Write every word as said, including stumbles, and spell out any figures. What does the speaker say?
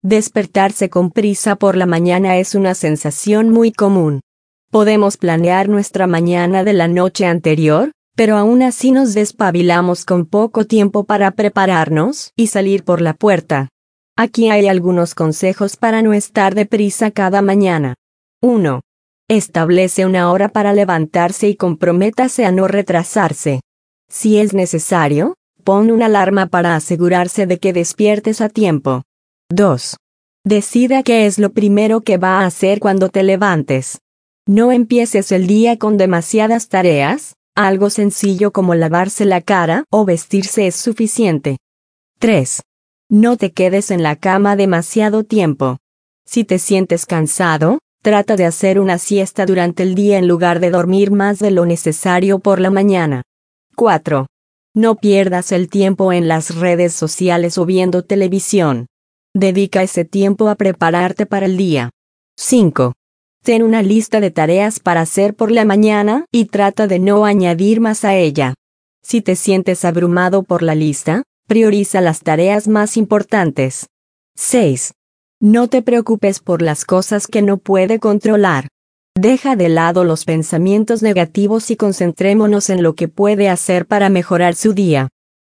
Despertarse con prisa por la mañana es una sensación muy común. Podemos planear nuestra mañana de la noche anterior, pero aún así nos despabilamos con poco tiempo para prepararnos y salir por la puerta. Aquí hay algunos consejos para no estar deprisa cada mañana. uno. Establece una hora para levantarse y comprométase a no retrasarse. Si es necesario, pon una alarma para asegurarse de que despiertes a tiempo. dos. Decida qué es lo primero que va a hacer cuando te levantes. No empieces el día con demasiadas tareas, algo sencillo como lavarse la cara o vestirse es suficiente. tres. No te quedes en la cama demasiado tiempo. Si te sientes cansado, trata de hacer una siesta durante el día en lugar de dormir más de lo necesario por la mañana. cuatro. No pierdas el tiempo en las redes sociales o viendo televisión. Dedica ese tiempo a prepararte para el día. cinco. Ten una lista de tareas para hacer por la mañana y trata de no añadir más a ella. Si te sientes abrumado por la lista, prioriza las tareas más importantes. seis. No te preocupes por las cosas que no puede controlar. Deja de lado los pensamientos negativos y concentrémonos en lo que puede hacer para mejorar su día.